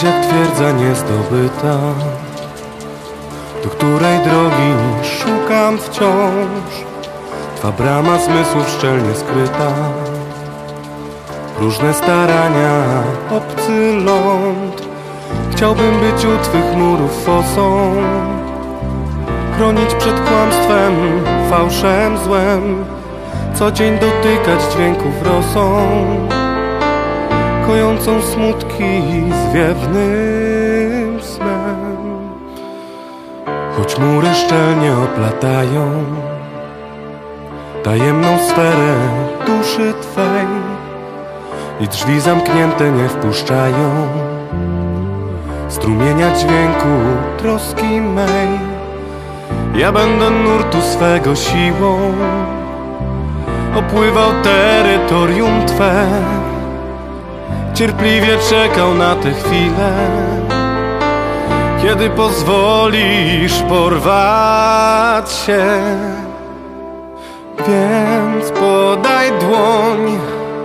Jesteś jak twierdza niezdobyta, do której drogi szukam wciąż. Twa brama zmysłów szczelnie skryta, próżne starania, obcy ląd. Chciałbym być u twych murów fosą, chronić przed kłamstwem, fałszem, złem. Co dzień dotykać dźwięków rosą, kojącą smutki zwiewnym snem. Choć mury szczelnie oplatają tajemną sferę duszy twej i drzwi zamknięte nie wpuszczają strumienia dźwięku troski mej. Ja będę nurtu swego siłą opływał terytorium twe, cierpliwie czekał na tę chwilę, kiedy pozwolisz porwać się. Więc podaj dłoń,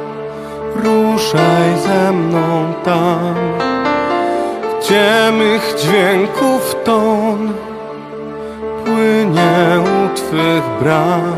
ruszaj ze mną tam, gdzie mych dźwięków ton płynie u twych bram.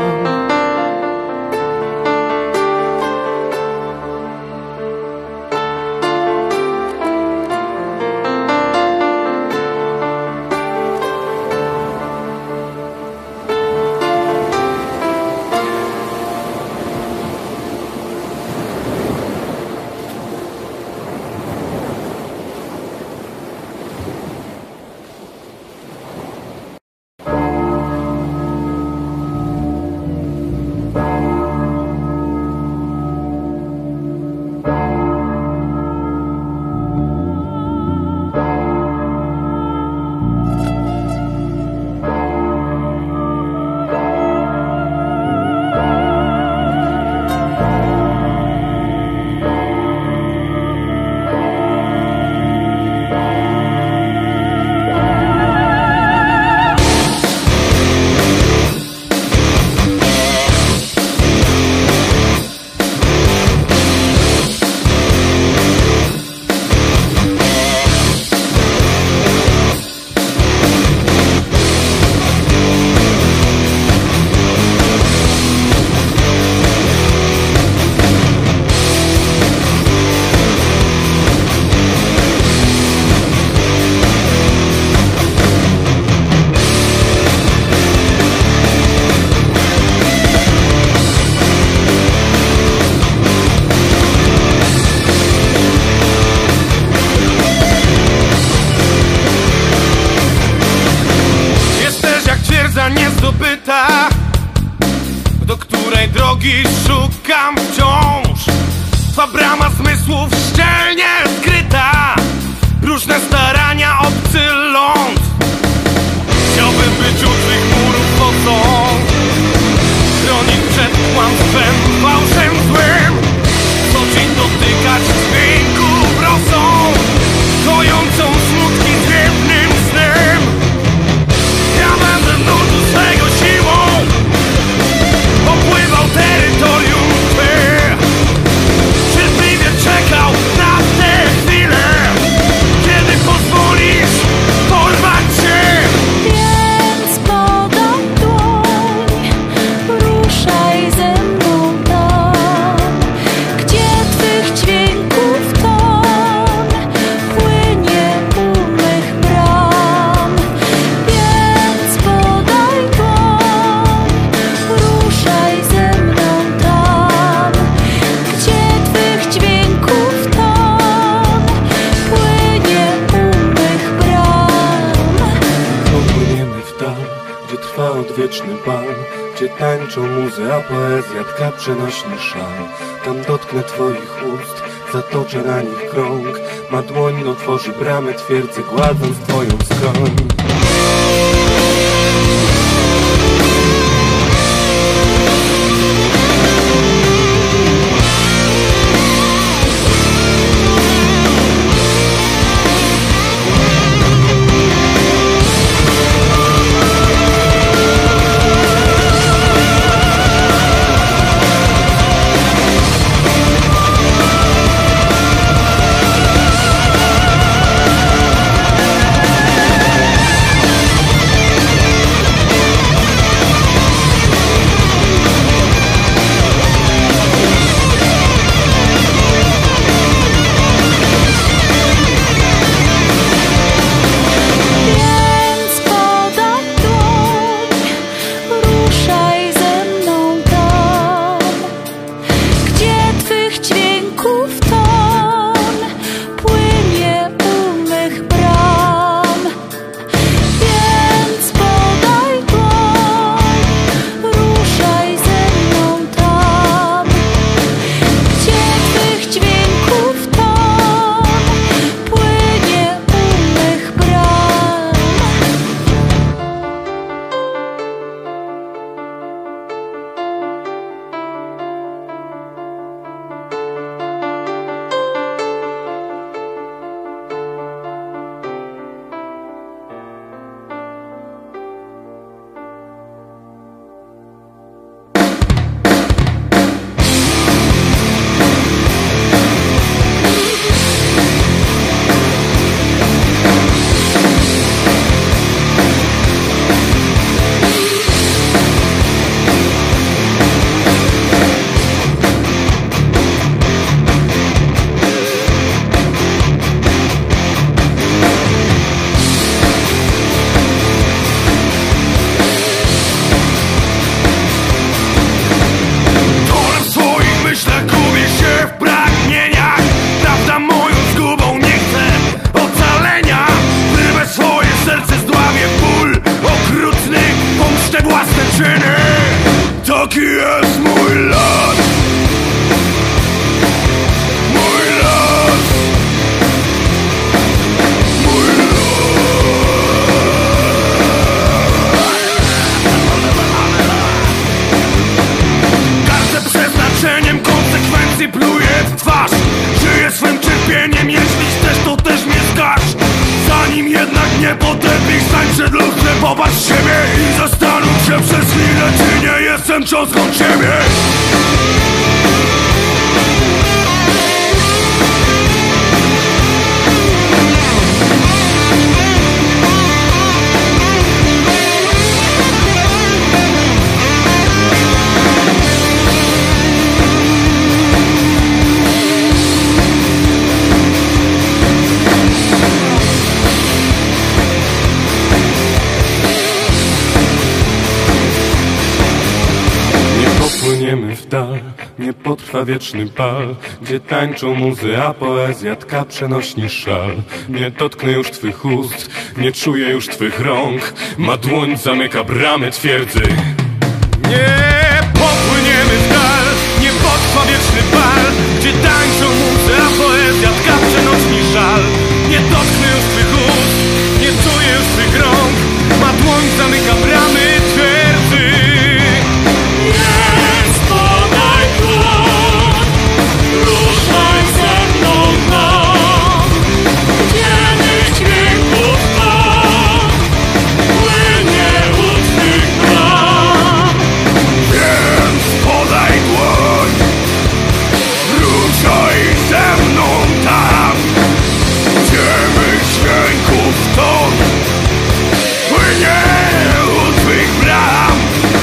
Niezdobyta, do której drogi szukam wciąż. Twa brama zmysłów szczelnie skryta, próżne starania, obcy ląd. Chciałbym być u twych murów fosą, chronić przed kłamstwem, fałszem, złym. Co dzień dotykać dźwięków rosą, kojącą smutki zwiewnym snem. Ja będę nurtu swego siłą opływał terytorium twe, cierpliwie czekał na tę chwilę, kiedy pozwolisz porwać się. Więc podaj dłoń, ruszaj ze mną tam, gdzie twych dźwięków ton płynie u mych bram. Więc podaj dłoń, ruszaj ze mną tam, gdzie twych dźwięków ton płynie u mych bram. Popłyniemy w dal, gdzie trwa odwieczny bal, gdzie tańczą muzy, a poezja tka przenośny szal. Tam dotknę twoich ust, zatoczę na nich krąg, ma dłoń otworzy bramę twierdzy, gładząc twoją skroń. Taki jest mój las. Mój las. Mój las. Każde przeznaczeniem konsekwencji pluje w twarz. Żyję swym cierpieniem, jeśli chcesz, to też mnie zgasz. Zanim jednak nie potępisz, stań przed lustrem, popatrz siebie i zastanów się przez chwilę, czy nie jestem cząstką ciebie. Płyniemy w dal, nie potrwa wieczny bal, gdzie tańczą muzy, a poezja tka przenośni szal. Nie dotknę już twych ust, nie czuję już twych rąk, ma dłoń zamyka bramy twierdzy. Nie popłyniemy w dal, nie potrwa wieczny bal, gdzie tańczą muzy, a poezja tka przenośni szal. Nie dotknę już twych ust, nie czuję już twych rąk, ma dłoń zamyka bramy twierdzy. Ruszaj ze mną tam, gdzie mych dźwięków ton płynie u twych bram. Więc podaj dłoń, ruszaj ze mną tam, gdzie mych dźwięków ton płynie u twych bram.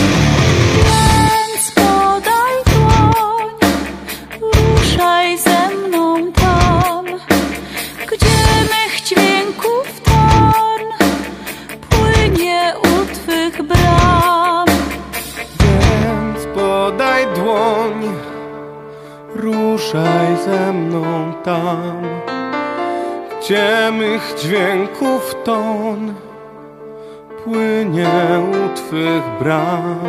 Więc podaj dłoń, ruszaj ze mną tam, gdzie mych dźwięków ton płynie u twych bram. Więc podaj dłoń, ruszaj ze mną tam, gdzie mych dźwięków ton płynie u twych bram.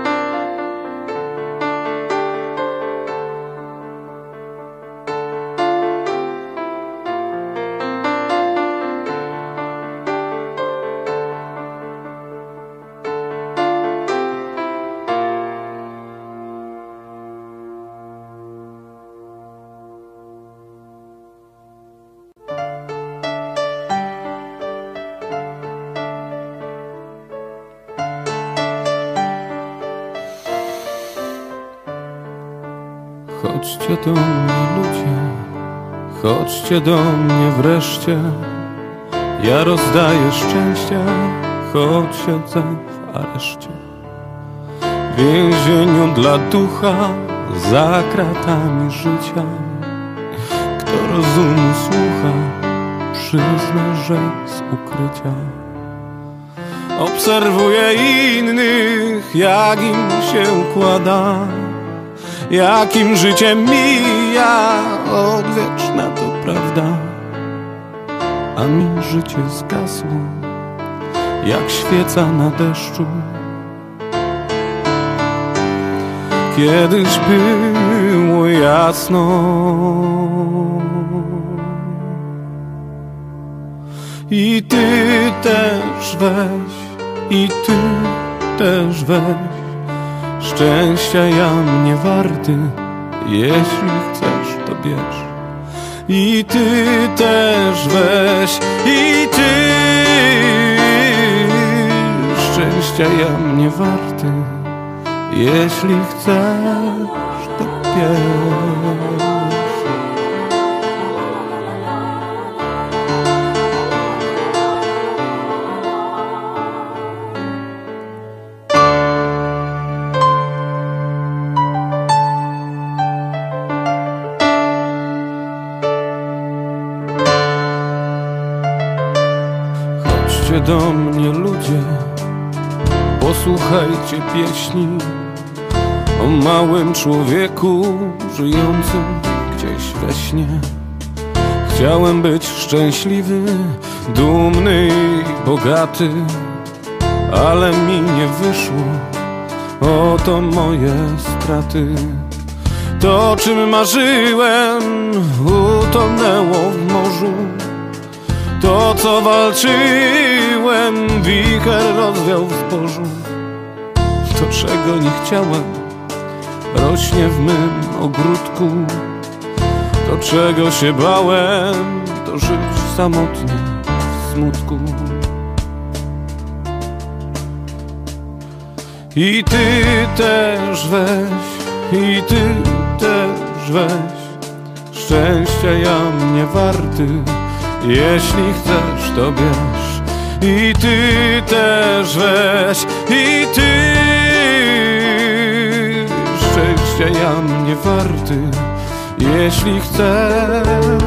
Chodźcie do mnie ludzie, chodźcie do mnie wreszcie. Ja rozdaję szczęścia, choć siedzę w areszcie. W więzieniu dla ducha, za kratami życia. Kto rozumu słucha, przyzna, że z ukrycia. Obserwuję innych, jak im się układa, jakim życie mija, odwieczna to prawda. A mi życie zgasło, jak świeca na deszczu. Kiedyś było jasno i ty też weź, i ty też weź. Szczęścia ja mnie warty, jeśli chcesz, to bierz. I ty też weź, i ty. Szczęścia ja mnie warty, jeśli chcesz, to bierz. Chodźcie do mnie ludzie, posłuchajcie pieśni o małym człowieku żyjącym gdzieś we śnie. Chciałem być szczęśliwy, dumny i bogaty, ale mi nie wyszło. Oto moje straty. To, czym marzyłem, utonęło w morzu. To, co walczyłem, wicher rozwiał w zbożu. To, czego nie chciałem, rośnie w mym ogródku. To, czego się bałem, to żyć samotnie w smutku. I ty też weź, i ty też weź. Szczęścia ja mnie warty, jeśli chcesz, to bierz. I ty też weź, i ty. Szczęścia ja mnie warty, jeśli chcesz.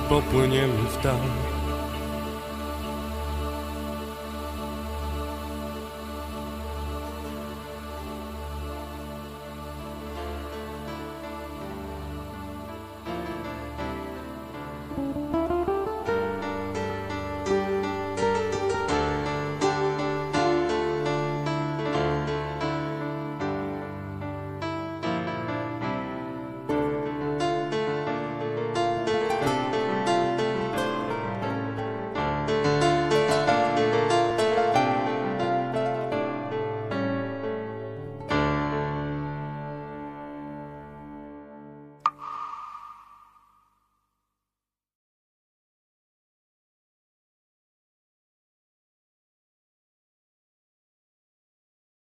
popłyniemy w dal,